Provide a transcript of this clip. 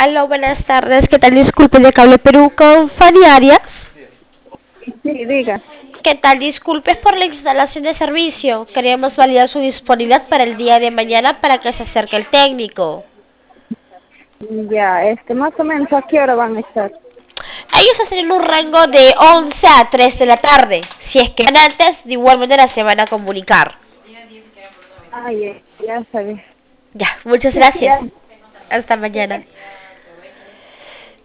Aló, buenas tardes. ¿Qué tal? Disculpe de Cable Perú con Fanny Arias. Sí, diga. ¿Qué tal? Disculpe por la instalación de servicio. Queríamos validar su disponibilidad para el día de mañana para que se acerque el técnico. Ya, más o menos a qué hora van a estar. Ellos hacen un rango de 11 a 3 de la tarde. Si es que van antes, de igual manera se van a comunicar. Ah, ya sabes. Ya, muchas Ya. gracias. Hasta mañana.